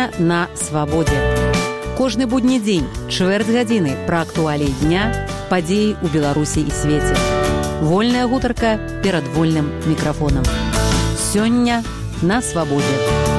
Сёння на свабодзе. Кожны будні дзень, чвэрць гадзіны пра актуаліі дня, падзеі ў Беларусі і свеце. Вольная гутарка перад вольным мікрафонам. Сёння на свабодзе.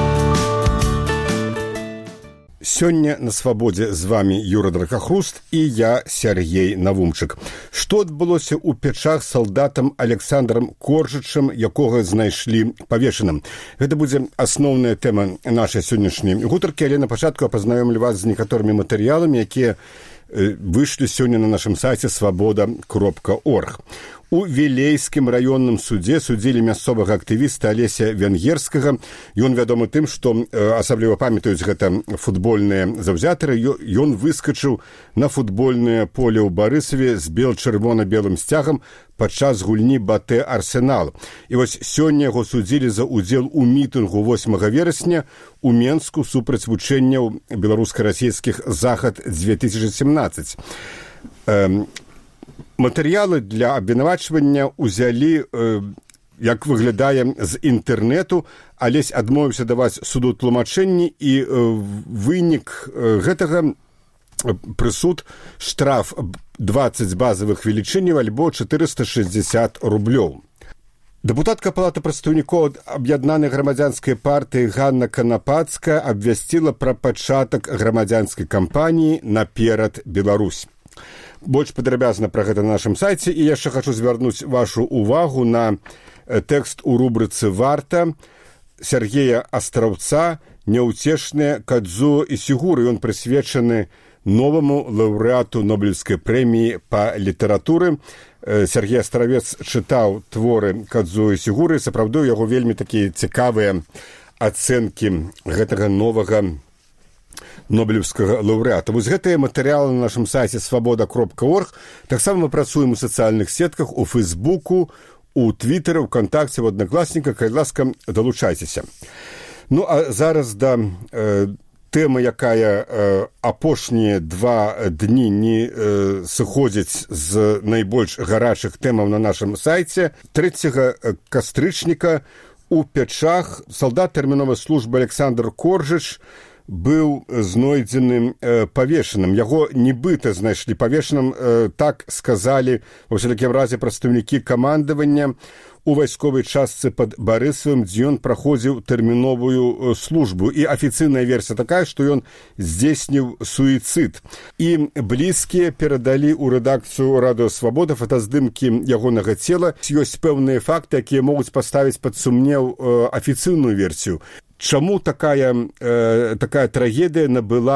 Сёння на свабодзе з вами Юра Дракахруст і я, Сергей Навумчык. Што адбылося ў пячах з салдатам Александрам Коржычам, якога знайшлі павешаным? Гэта будзе асноўная тэма нашай сённяшняй гутаркі, але на пачатку пазнаёмлю вас з некаторымі матэрыяламі, якія выйшлі сёння на нашым сайце свабода.орг. У Вілейскім раённым судзе судзілі мясцовага актывіста Алеся Венгерскага. Ён вядомы тым, што асабліва памятаюць гэта футбольныя заўзятары. Ён выскачыў на футбольнае поле ў Барысаве з бел-чырвона-белым сцягам падчас гульні БТ «Арсенал». І вось сёння яго судзілі за ўдзел у мітынгу 8 верасня у Менску супраць вучэнняў беларуска-расійскіх «Захад-2017». Матэрыялы для абвінавачвання ўзялі, як выглядае, з інтэрнэту. Алесь адмовіўся даваць суду тлумачэнні, і вынік гэтага прысуд штраф 20 базавых велічыняў альбо 460 рублёў. Дэпутатка Палаты прадстаўнікоў аб'яднанай грамадзянскай партыі Ганна Канапацкая абвясціла пра пачатак грамадзянскай кампаніі «Наперад Беларусь». Больш падрабязна пра гэта на нашым сайце, і яшчэ хачу звярнуць вашу увагу на тэкст у рубрыцы «Варта» Сергея Астраўца «Няўцешныя Кадзуо Ісігуры». Ён прысвечаны новаму лаўрэату Нобелевскай прэміі па літаратуры. Сергей Астравец чытаў творы Кадзуо Ісігуры. Сапраўды, у яго вельмі такія цікавыя ацэнкі гэтага новага нобелевскага лаўрэата. Вось гэтыя матэрыялы на нашым сайце свабода.орг. Таксама мы працуем у сацыяльных сетках, у Фейсбуку, у Твиттері, у Контакце, у Аднакласніках. Калі ласка, далучайцеся. Ну, а зараз да тэмы, якая апошнія 2 дні не сыходзіць з найбольш гарачых тэмаў на нашым сайце. 3 кастрычніка у пячах салдат тэрміновай службы Александр Коржыч быў знойдзеным павешаным. Яго нібыта знайшлі павешаным, так сказалі ва ўсякім разе прадстаўнікі камандавання у вайсковай частцы пад Барысавым, дзе ён праходзіў тэрміновую службу. І афіцыйная версія такая, што ён здзейсніў суіцыд. І блізкія перадалі ў рэдакцыю Радыё Свабода фотаздымкі ягонага цела. Ёсць пэўныя факты, якія могуць паставіць пад сумнеў афіцыйную версію. Чаму такая трагедыя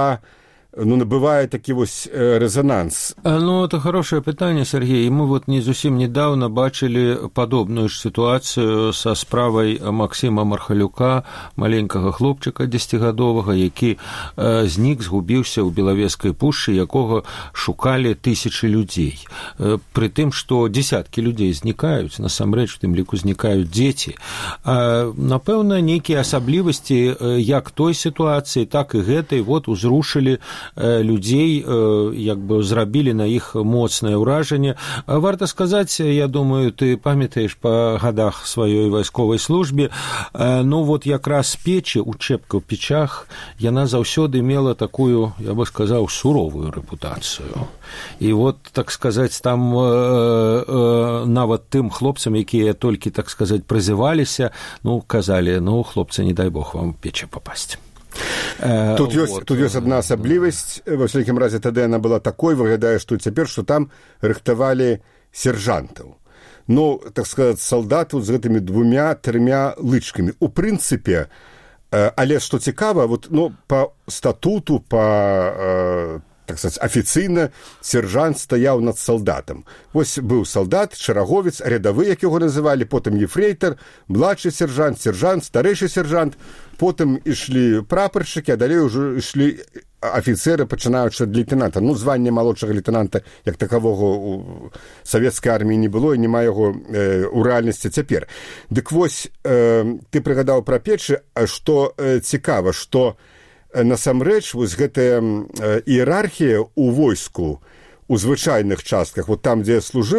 набывае такі вось резонанс? Ну, это хорошее пытанне, Сергей. І мы вот не зусім недавно бачылі падобную ж сітуацыю са справай Максима Мархалюка, маленькага хлопчыка 10гадовага, які знік, згубіўся ў Белавежскай пушчы, якога шукалі тысячы людзей. Пры тым, што дзесяткі людзей знікаюць, насамрэч, у тым ліку знікаюць дзеці. Напэўна, нейкія асаблівасці як той сітуацыі, так і гэтай вот узрушылі людзей, як бы зрабілі на іх моцнае ўражанне. Варта сказаць, я думаю, ты памятаеш па гадах сваёй вайсковай службе, ну вот якраз печы, учэбка ў печах, яна заўсёды мела такую, я бы сказаў, суровую рэпутацыю. І вот, так сказаць, там нават тым хлопцам, якія толькі, так сказаць, прызываліся, ну, казалі, ну, хлопцы, не дай Бог вам печы папасць. Тут ёсць адна асаблівасць. Ва ўсякім разе тады яна была такой, выглядае, што цяпер, што там рыхтавалі сержантаў. Ну, так сказаць, салдатаў з гэтымі 2-3 лычкамі. У прынцыпе, але што цікава, вот, ну, па статуту, па так сказаць, афіцыйна сержант стаяў над салдатам. Вось быў салдат, шараговец, рядавы, як яго называлі, потым ефрейтар, младшы сержант, старэйшы сержант, потым ішлі прапаршчыкі, а далей ўжо ішлі афіцеры, пачынаючы ад лейтенанта. Ну, звання малодшага лейтенанта, як такового у савецкай арміі не было, і няма яго ў рэальнасці цяпер. Дык вось, ты прыгадаў пра печы, што цікава, што насамрэч вось гэтая іерархія ў войску, у звычайных частках, вот там, дзе я служыў,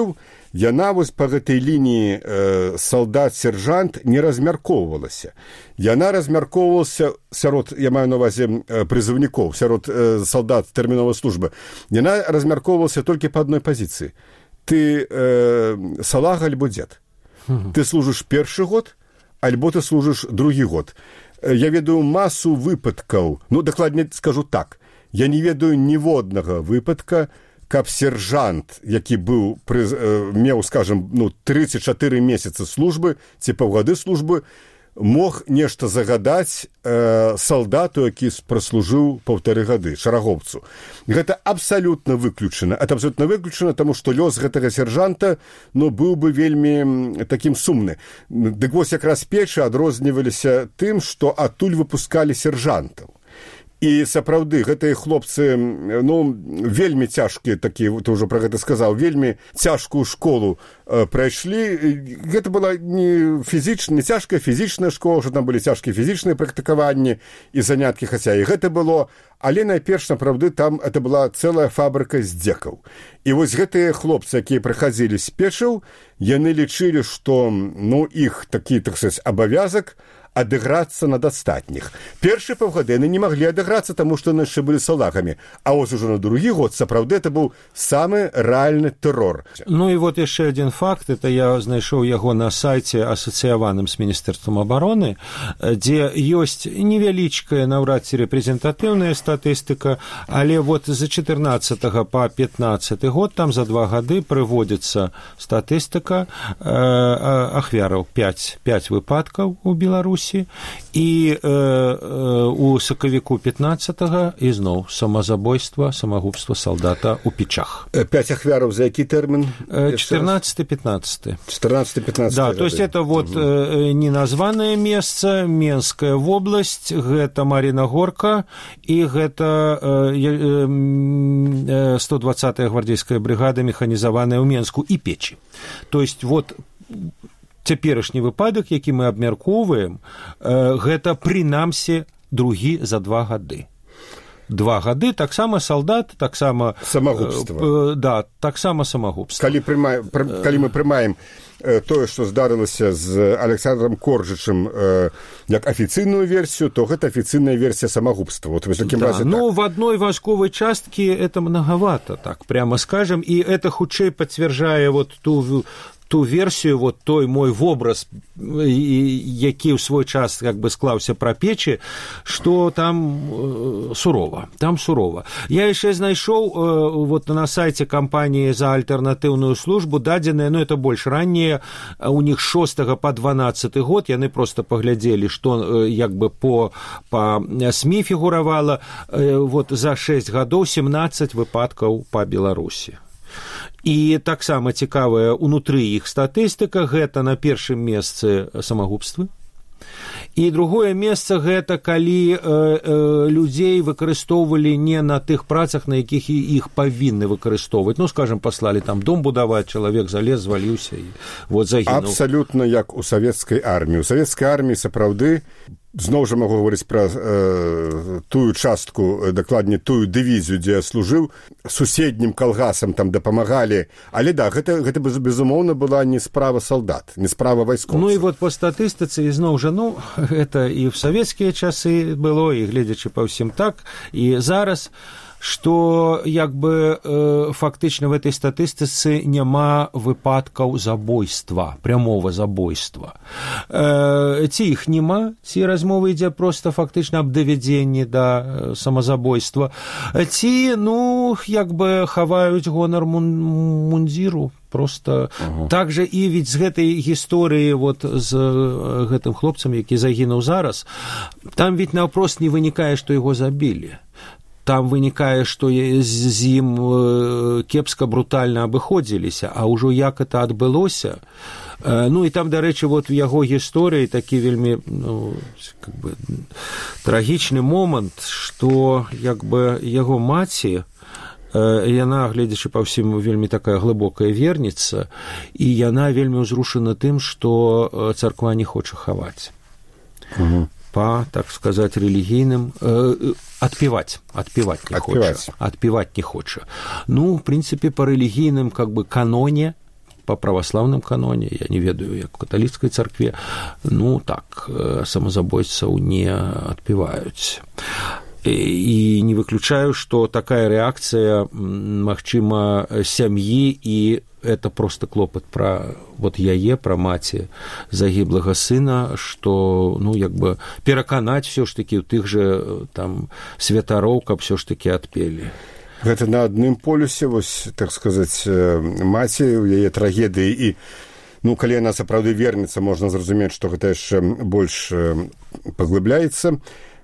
яна вось па гэтай лініі салдат-сержант не размяркоўвалася. Яна размяркоўвалася сярод, я маю на ўвазе прызыўнікоў, сярод салдат тэрміновай службы. Яна размяркоўвалася толькі па адной пазіцыі. Ты салага альбо дзед. Ты служыш першы год, альбо ты служыш другі год. Я ведаю масу выпадкаў, дакладней скажу так, я не ведаю ніводнага выпадка, каб сержант, які быў, меў, скажем, 34 месяцы службы, ці паўгады службы, мог нешта загадаць салдату, які праслужыў 1,5 гады, шарагоўцу. Гэта абсалютна выключана. Это абсалютна выключана, таму што лёс гэтага сержанта быў бы вельмі такім сумны. Дык вось якраз печы адрозніваліся тым, што адтуль выпускалі сержантаў. І сапраўды, гэтыя хлопцы, вельмі цяжкія такія, ты ўжо пра гэта сказаў, вельмі цяжкую школу прайшлі. Гэта была не цяжкая фізічная школа, што там былі цяжкія фізічныя практыкаванні і заняткі, хаця і гэта было, але найперш, сапраўды, там это была цэлая фабрыка здзекаў. І вось гэтыя хлопцы, якія прыхадзілі з печаў, яны лічылі, што, іх такі, так сказаць, абавязак адыграцца над астатніх. Першыя паўгады яны не маглі адыграцца, таму што яны яшчэ былі салдатамі. А вось ужо на другі год, сапраўды, это быў самы рэальны тэрор. І вот яшчэ адзін факт, это я знайшоў яго на сайце, асацыяваным з Міністэрствам абароны, дзе ёсць невялічкая, наўрад ці рэпрэзентатыўная статыстыка, але вот за 14 па 15 год, там за 2 гады прыводзіцца статыстыка ахвяраў, 5 выпадкаў у Беларусі, і у сакавіку 15-го ізноў самазабойства, самагубства салдата ў печах. 5 ахвяраў за які тэрмін? 14-15. 14-15. Да, то есть это вот неназванае месца, Менская вобласць, гэта Марина Горка, і гэта 120-я гвардейская бригада механізаваная ў Менску і печі. То есть вот цяперашні выпадак, які мы абмяркоўваем, гэта прынамсі другі за 2 гады. 2 гады, таксама салдат, таксама самагубства. Да, таксама самагубства. Калі мы прымаем тое, што здарылася з Александром Коржычым як афіцыйную версію, то гэта афіцыйная версія самагубства. Вот в такім разе так. В одной войсковой частке это многовато, так прямо скажем, и это хутчэй пацвярджае вот ту версію, вот той мой вобраз, які ў свой час как бы склаўся пра печы, што там сурова. Я яшчэ знайшоў вот на сайце кампаніі за альтэрнатыўную службу дадзеныя, это больш раннія, у них 6 па 12 год, яны просто паглядзелі, што як бы по СМІ фігуравала, вот за 6 гадоў 17 выпадкаў па Беларусі. І таксама цікавая унутры іх статыстыка, гэта на першым месцы самагубствы. І другое месца гэта калі людзей выкарыстоўвалі не на тых працах, на якіх іх павінны выкарыстоўваць. Скажем, паслалі там дом будаваць, чалавек залез, зваліўся і вот загінуў. Абсалютна як у савецкай арміі. У савецкай арміі сапраўды, зноў жа магу гаварыць пра тую частку, дакладней тую дывізію, дзе я служыў, суседнім калгасам там дапамагалі, але да, гэта безумоўна была не справа солдат, не справа вайскоўцаў. І вот по статыстыцы ізноў жа, гэта і ў савецкія часы было, і гледзячы па ўсім так, і зараз, што як бы фактычна в этой статыстыцы няма выпадкаў забойства, прямого забойства. Ці іх няма, ці размова ідзе проста фактычна аб давядзенні да самазабойства, ці, як бы хаваюць гонар мундзіру. Просто так же і ведь з гэтай гісторыі вот з гэтым хлопцам, які загінуў зараз, там ведь наўпрост не вынікае, што яго забілі. Там вынікае, што з ім кепска брутальна абыходзіліся, а ўжо як это адбылося. І там, дарэчы, вот в яго гісторыі такі вельмі как бы трагічны момант, што як бы яго маці, яна, гледзячы па ўсім, вельмі такая глыбокая верніца, і яна вельмі ўзрушана тым, што царква не хоча хаваць. Па, так сказаць, рэлігійным... Отпевать не хоча. В принципе, по религийным как бы каноне, па праваслаўным каноне, я не ведаю, як у каталіцкай царкве, ну так, самазабойцаў не адпіваюць. І не выключаю, што такая рэакцыя, магчыма, сям'і, і это просто клопат пра вот яе, пра маці загіблага сына, што, ну, як бы пераканаць все ж такі ў тых жа там святароў, каб все ж такі адпелі. Гэта на адным полюсе, вось, так сказаць, маці, у яе трагедыі, і, ну, калі яна сапраўды вернецца, можна зразумець, што гэта яшчэ больш паглыбляецца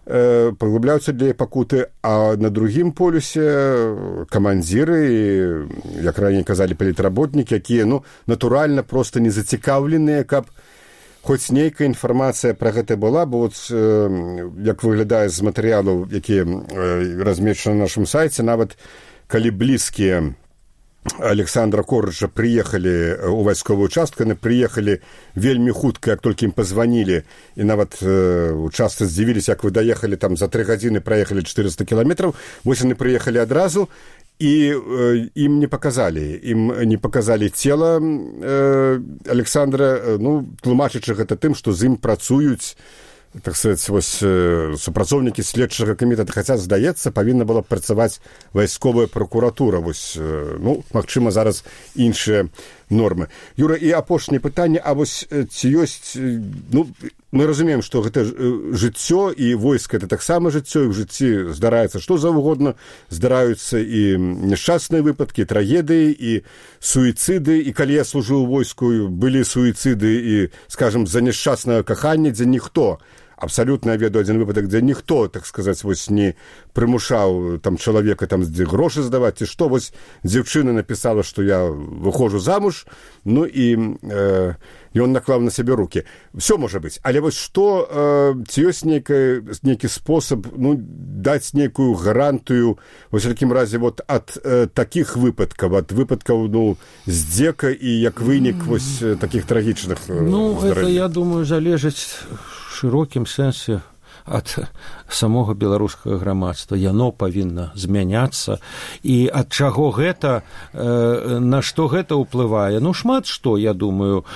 для пакуты, а на другім полюсе камандзіры, як раней казалі, палітработнікі, якія, ну, натуральна проста не зацікаўленыя, каб хоць нейкая інфармацыя пра гэта была, бо вот, як выглядае з матэрыялаў, якія размешчаны на нашым сайце, нават калі блізкія Александра Корыча прыехалі ў вайсковую частку, яны прыехалі вельмі хутка, як толькі ім пазванілі, і нават часта здзівіліся, як вы даехалі, там за 3 гадзіны праехалі 400 кіламетраў, вось яны прыехалі адразу, і ім не паказалі цела Александра, ну, тлумачачы гэта тым, што з ім працуюць, так сказаць, вось, супрацоўнікі следчага камітэта, хаця, здаецца, павінна была працаваць вайсковая пракуратура. Вось, ну, магчыма, зараз іншыя нормы. Юра, і апошняе пытанне, а вось ці ёсць, ну, мы разумеем, што гэта жыццё, і войска это таксама жыццё, і ў жыцці здараецца што заўгодна, здараюцца і няшчасныя выпадкі, трагедыі, і суіцыды, і калі я служыў у войску, былі суіцыды і, скажам, за няшчаснае каханне, дзе ніхто, абсалютна я ведаю адзін выпадак, дзе ніхто, так сказаць, вось не прымушаў там чалавека там грошы здаваць, ці што, вось дзяўчына напісала, што я выходжу замуж, ну і ён наклаў на сябе рукі. Все можа быць, але вось што, ці ёсць нейкі спосаб, ну, даць нейкую гарантыю, вось у такім разе, вот ад такіх выпадкаў, ад выпадкаў, ну, здзека і як вынік вось такіх трагічных здарэнняў? Ну, это, я думаю, залежыць шырокім сэнсе ад самога беларускага грамадства. Яно павінна змяняцца. І ад чаго гэта, на што гэта ўплывае? Ну, шмат што, я думаю.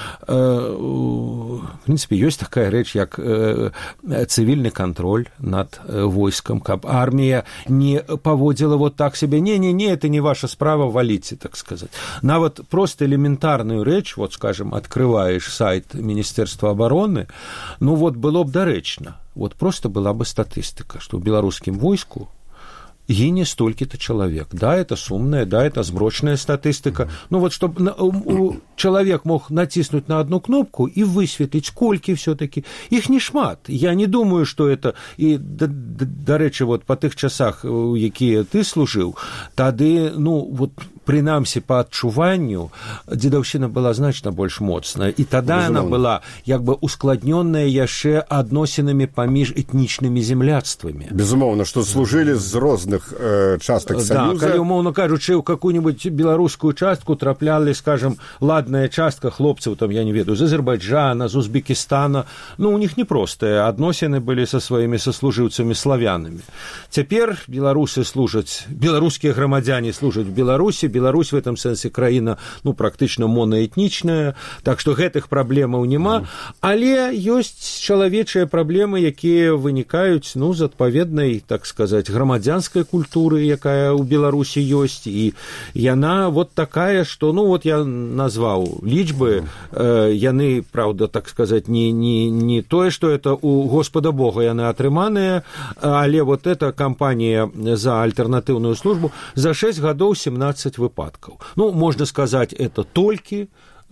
В прынцыпе, ёсць такая рэч, як цывільны кантроль над войскам, каб армія не паводзіла вот так себе. Не, это не ваша справа, валіце, так сказаць. Нават проста элементарную рэч, вот, скажем, открываешь сайт Міністэрства абароны, ну, вот, было б дарэчна. Вот просто была бы статистика, что в белорусском войску гине стольки-то человек. Да, это сумная, да, это сброчная статистика. Ну вот, чтобы человек мог натиснуть на одну кнопку и высветлить, сколько все-таки. Их не шмат. Я не думаю, что это... И, до речи, вот по тых часах, якія ты служил, тады, ну, вот, прынамсі по адчуванню дзедаўшчына была значна больш моцная, і тада она была як бы ускладнённая яшчэ адносінамі паміж этнічнымі земляцтвамі. Безумоўна, што служылі з розных частак Саюза. Да, калі, умоўна кажучы, у какую-нибудь беларускую частку траплялі, скажем, ладная частка хлопцаў, там, я не ведаю, з Азербайджана, з Узбекістана, ну, у них непростыя адносіны былі са сваімі саслужыўцамі славянамі. Цяпер беларусы служаць, беларускія грамадзяне служаць в Беларусі, Беларусь в этом сэнсе краіна, ну, практычна монаэтнічная, так што гэтых праблемаў няма, але ёсць чалавечыя праблемы, якія вынікаюць, ну, з адпаведнай, так сказаць, грамадзянскай культуры, якая ў Беларусі ёсць, і яна вот такая, што, ну, вот я назваў лічбы, яны, правда, так сказаць, не тое, што это у Господа Бога яны атрыманыя, але вот эта кампанія за альтэрнатыўную службу за 6 гадоў 17 выпадкаў. Ну, можна сказаць, это толькі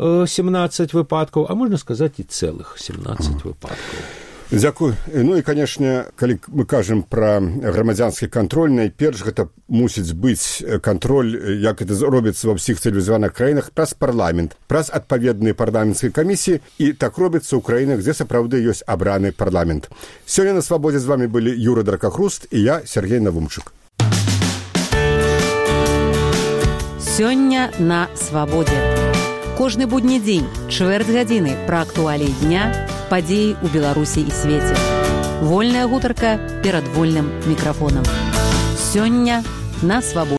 17 выпадкаў, а можна сказаць і цэлых 17 выпадкаў. Дзякуй. Ну і, канешне, калі мы кажам пра грамадзянскі кантроль, найперш гэта мусіць быць кантроль, як это робіцца ва ўсіх цывілізаваных краінах, праз парламент, праз адпаведныя парламенцкія камісіі, і так робіцца ў краінах, дзе сапраўды ёсць абраны парламент. Сёння на Свабодзе з вамі былі Юра Дракахруст і я, Сергей Навумчык. Сёння на Свабодзе. Кожны будні дзень, чвэрць гадзіны пра актуаліі дня, падзеі ў Беларусі і свеце. Вольная гутарка перад вольным мікрафонам. Сёння на Свабодзе.